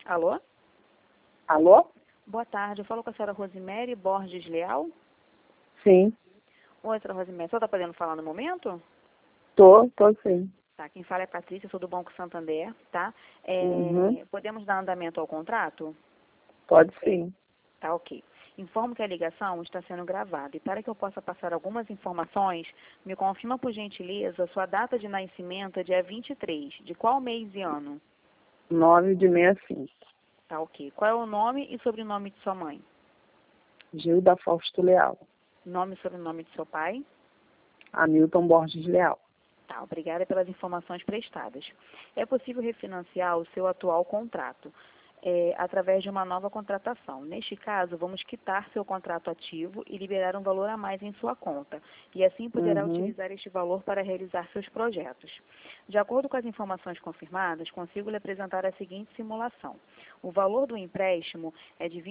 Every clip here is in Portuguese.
Alô? Alô? Boa tarde, eu falo com a senhora Rosemary Borges Leal. Sim, Oi, senhora Rosemary, a senhora está podendo falar no momento? tô sim. Tá, quem fala é a Patrícia, sou do Banco Santander, tá? Uhum. Podemos dar andamento ao contrato? Pode sim. Tá, ok. Informo que a ligação está sendo gravada e para que eu possa passar algumas informações, me confirma por gentileza sua data de nascimento é dia 23. De qual mês e ano? 9 de 65. Tá, ok. Qual é o nome e sobrenome de sua mãe? Gilda Fausto Leal. Nome e sobrenome de seu pai? Hamilton Borges Leal. Tá, obrigada pelas informações prestadas. É possível refinanciar o seu atual contrato através de uma nova contratação. Neste caso, vamos quitar seu contrato ativo e liberar um valor a mais em sua conta, e assim poderá Uhum. utilizar este valor para realizar seus projetos. De acordo com as informações confirmadas, consigo lhe apresentar a seguinte simulação. O valor do empréstimo é de R$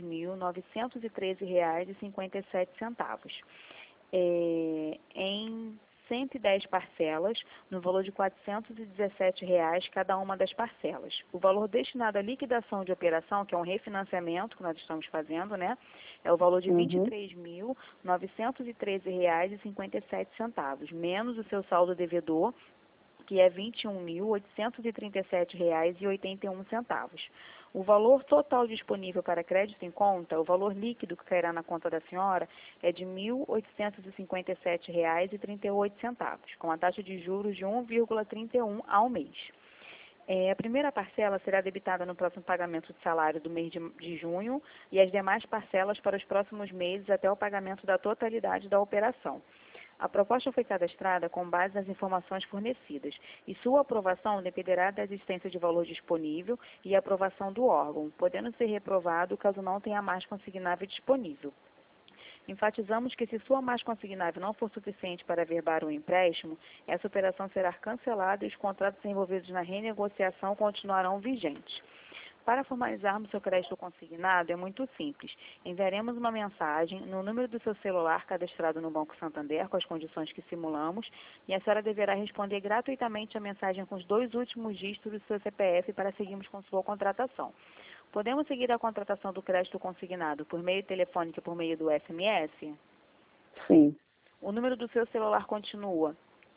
23.913,57. Em 110 parcelas, no valor de R$ 417 cada uma das parcelas. O valor destinado à liquidação de operação, que é um refinanciamento que nós estamos fazendo, né, é o valor de R$ Uhum. 23.913,57, menos o seu saldo devedor, que é R$ 21.837,81. O valor total disponível para crédito em conta, o valor líquido que cairá na conta da senhora, é de R$ 1.857,38, com a taxa de juros de 1,31 ao mês. A primeira parcela será debitada no próximo pagamento de salário do mês de junho e as demais parcelas para os próximos meses até o pagamento da totalidade da operação. A proposta foi cadastrada com base nas informações fornecidas e sua aprovação dependerá da existência de valor disponível e aprovação do órgão, podendo ser reprovado caso não tenha mais consignável disponível. Enfatizamos que se sua mais consignável não for suficiente para averbar o empréstimo, essa operação será cancelada e os contratos envolvidos na renegociação continuarão vigentes. Para formalizarmos seu crédito consignado, é muito simples. Enviaremos uma mensagem no número do seu celular cadastrado no Banco Santander, com as condições que simulamos, e a senhora deverá responder gratuitamente a mensagem com os 2 últimos dígitos do seu CPF para seguirmos com sua contratação. Podemos seguir a contratação do crédito consignado por meio telefônico e por meio do SMS? Sim. O número do seu celular continua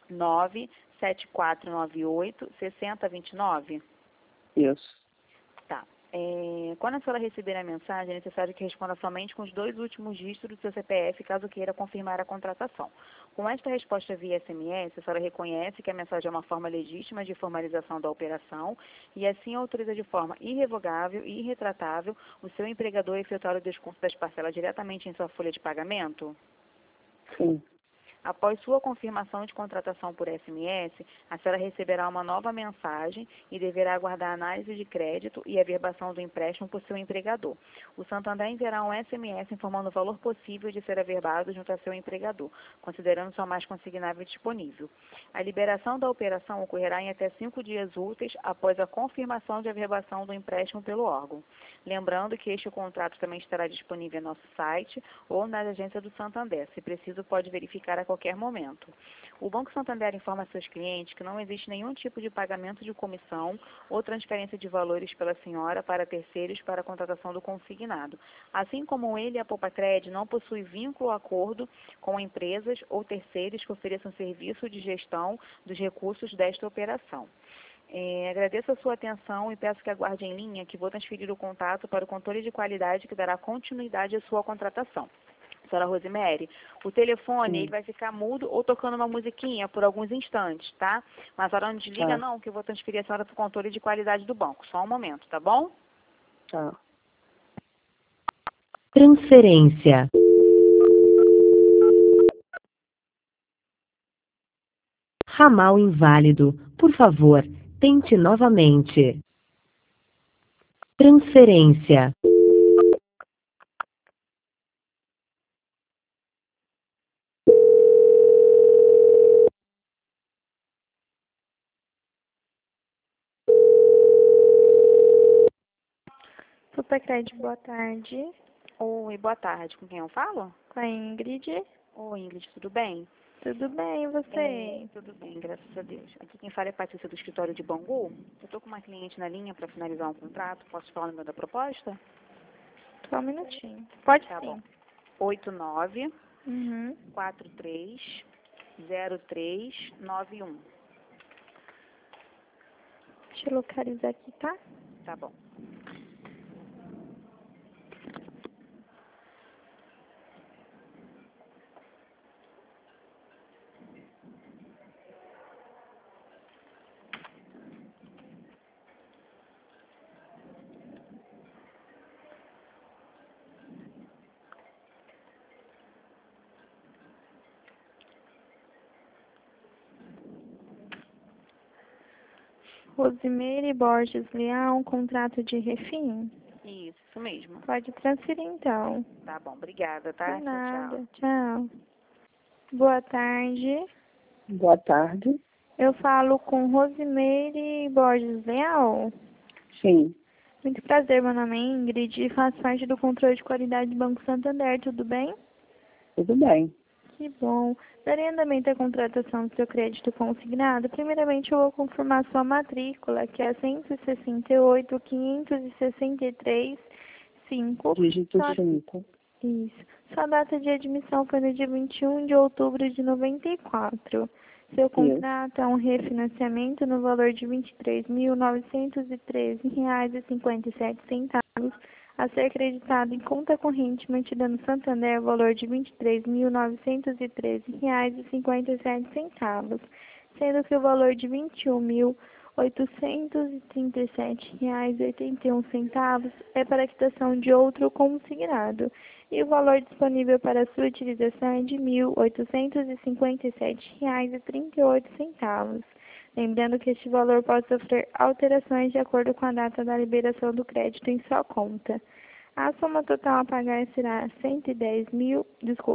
97498-6029? Isso. Tá. Quando a senhora receber a mensagem, é necessário que responda somente com os 2 últimos dígitos do seu CPF, caso queira confirmar a contratação. Com esta resposta via SMS, a senhora reconhece que a mensagem é uma forma legítima de formalização da operação e assim autoriza de forma irrevogável e irretratável o seu empregador a efetuar o desconto das parcelas diretamente em sua folha de pagamento? Sim. Após sua confirmação de contratação por SMS, a senhora receberá uma nova mensagem e deverá aguardar a análise de crédito e a averbação do empréstimo por seu empregador. O Santander enviará um SMS informando o valor possível de ser averbado junto a seu empregador, considerando sua mais consignável disponível. A liberação da operação ocorrerá em até 5 dias úteis após a confirmação de averbação do empréstimo pelo órgão. Lembrando que este contrato também estará disponível em nosso site ou na agência do Santander. Se preciso, pode verificar a qualquer momento. O Banco Santander informa a seus clientes que não existe nenhum tipo de pagamento de comissão ou transferência de valores pela senhora para terceiros para a contratação do consignado. Assim como ele e a Poupacred não possuem vínculo ou acordo com empresas ou terceiros que ofereçam serviço de gestão dos recursos desta operação. Agradeço a sua atenção e peço que aguarde em linha que vou transferir o contato para o controle de qualidade que dará continuidade à sua contratação. Senhora Rosemary, o telefone ele vai ficar mudo ou tocando uma musiquinha por alguns instantes, tá? Mas a senhora não desliga não, que eu vou transferir a senhora para o controle de qualidade do banco. Só um momento, tá bom? Tá. Transferência. Ramal inválido. Por favor, tente novamente. Transferência. Supercred, boa tarde. Oi, boa tarde. Com quem eu falo? Com a Ingrid. Oi, Ingrid, tudo bem? Tudo bem, e você? Tudo bem, graças a Deus. Aqui quem fala é Patrícia do escritório de Bangu. Eu estou com uma cliente na linha para finalizar um contrato. Posso falar o número da proposta? Só um minutinho. Pode Tá sim. bom. 89 Uhum. 43 0391. Deixa eu localizar aqui, tá? Tá bom. Rosimeire Borges Leal, contrato de refim. Isso mesmo. Pode transferir então. Tá bom, obrigada, tá? De Tchau, nada. tchau. Tchau. Boa tarde. Boa tarde. Eu falo com Rosimeire Borges Leal. Sim, Muito prazer, meu nome é Ingrid e faço parte do controle de qualidade do Banco Santander, tudo bem? tudo bem. Que bom. Darei andamento à contratação do seu crédito consignado. Primeiramente, eu vou confirmar sua matrícula, que é 168.563.5. Dígito Sua... 5. Isso. Sua data de admissão foi no dia 21 de outubro de 94. Seu contrato é um refinanciamento no valor de R$ 23.913,57, a ser creditado em conta corrente mantida no Santander, valor de R$ 23.913,57, sendo que o valor de R$ 21.837,81 é para a quitação de outro consignado, e o valor disponível para sua utilização é de R$ 1.857,38. Lembrando que este valor pode sofrer alterações de acordo com a data da liberação do crédito em sua conta. A soma total a pagar será 110 mil,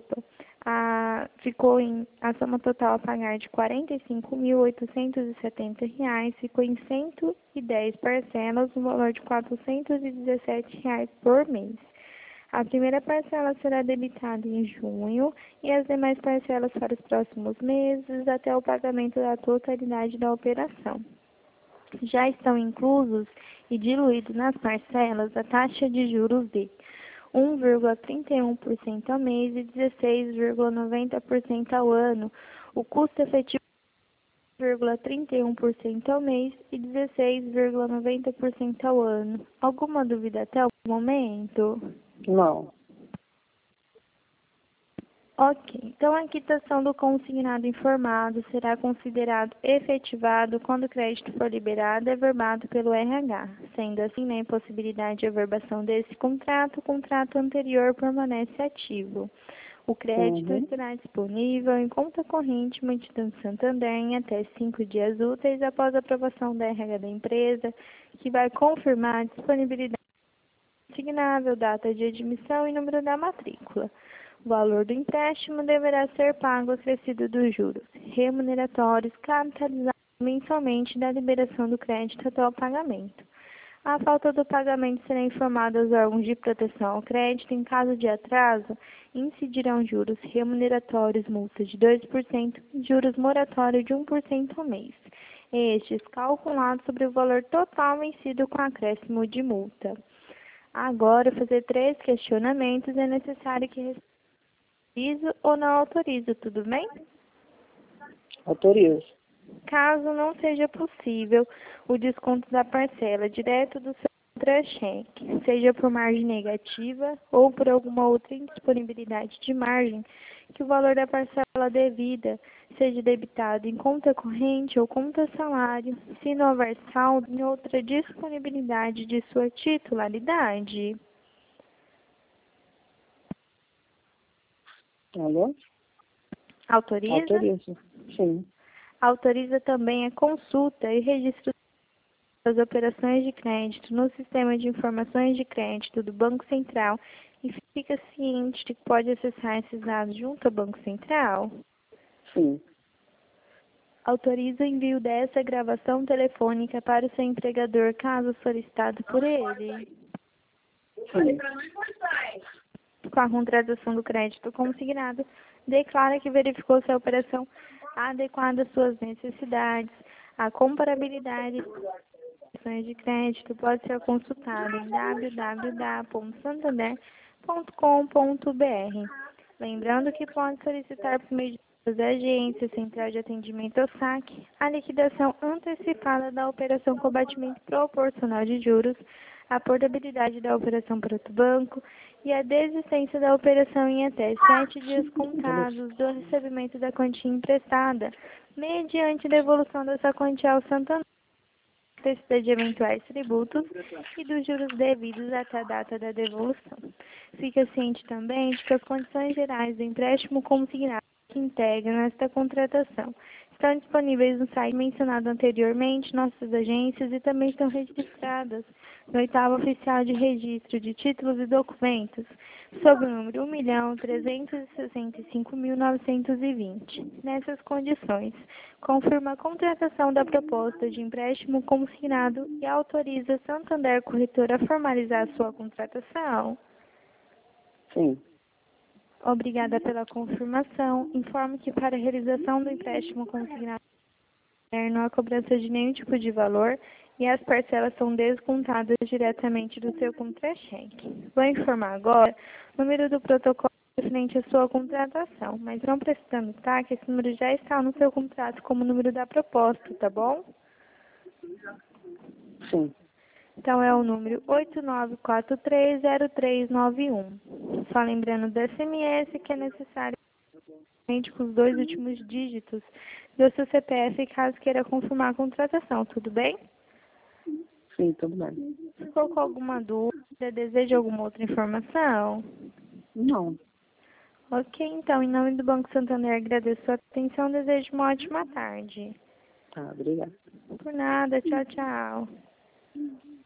a soma total a pagar de R$ 45.870, ficou em 110 parcelas, no valor de R$ 417 por mês. A primeira parcela será debitada em junho e as demais parcelas para os próximos meses até o pagamento da totalidade da operação. Já estão inclusos e diluídos nas parcelas a taxa de juros de 1,31% ao mês e 16,90% ao ano, o custo efetivo de 1,31% ao mês e 16,90% ao ano. Alguma dúvida até o momento? Não. Ok, então a quitação do consignado informado será considerado efetivado quando o crédito for liberado e averbado pelo RH. Sendo assim, na impossibilidade de averbação desse contrato, o contrato anterior permanece ativo. O crédito estará disponível em conta corrente mantida no Santander em até 5 dias úteis após a aprovação da RH da empresa, que vai confirmar a disponibilidade consignável, data de admissão e número da matrícula. O valor do empréstimo deverá ser pago acrescido dos juros remuneratórios capitalizados mensalmente da liberação do crédito até o pagamento. A falta do pagamento será informada aos órgãos de proteção ao crédito. Em caso de atraso, incidirão juros remuneratórios, multa de 2% e juros moratórios de 1% ao mês. Estes calculados sobre o valor total vencido com acréscimo de multa. Agora, fazer 3 questionamentos é necessário que autorizo ou não autorizo, tudo bem? Autorizo. Caso não seja possível o desconto da parcela direto do seu contra-cheque, seja por margem negativa ou por alguma outra indisponibilidade de margem, que o valor da parcela devida seja debitado em conta corrente ou conta salário, se não houver saldo em outra disponibilidade de sua titularidade. Alô? Autoriza? Autorizo. Sim. Autoriza também a consulta e registro das operações de crédito no Sistema de Informações de Crédito do Banco Central e fica ciente de que pode acessar esses dados junto ao Banco Central? Sim. Autoriza o envio dessa gravação telefônica para o seu empregador, caso solicitado por ele. Sim. Com a contratação do crédito consignado, declara que verificou se a operação adequada às suas necessidades. A comparabilidade de crédito pode ser consultada em www.santander.com.br. Lembrando que pode solicitar por meio de agências, central de atendimento ao saque, a liquidação antecipada da operação com abatimento proporcional de juros, a portabilidade da operação para outro banco e a desistência da operação em até 7 dias contados do recebimento da quantia emprestada, mediante devolução dessa quantia ao Santander, de eventuais tributos e dos juros devidos até a data da devolução. Fica ciente também de que as condições gerais do empréstimo consignado que integram esta contratação estão disponíveis no site mencionado anteriormente, nossas agências, e também estão registradas no 8º Oficial de Registro de Títulos e Documentos, sob o número 1.365.920. Nessas condições, confirma a contratação da proposta de empréstimo consignado e autoriza Santander Corretora a formalizar a sua contratação. Sim. Obrigada pela confirmação. Informo que para a realização do empréstimo consignado não há cobrança de nenhum tipo de valor e as parcelas são descontadas diretamente do seu contra-cheque. Vou informar agora o número do protocolo referente à sua contratação, mas não precisando estar, que esse número já está no seu contrato como número da proposta, tá bom? Sim. Então, é o número 89430391. Só lembrando do SMS que é necessário com os 2 últimos dígitos do seu CPF caso queira confirmar a contratação, tudo bem? Sim, tudo bem. Ficou com alguma dúvida? Deseja alguma outra informação? Não. Ok, então, em nome do Banco Santander, agradeço a sua atenção e desejo uma ótima tarde. Tá, obrigada. Por nada, tchau, tchau.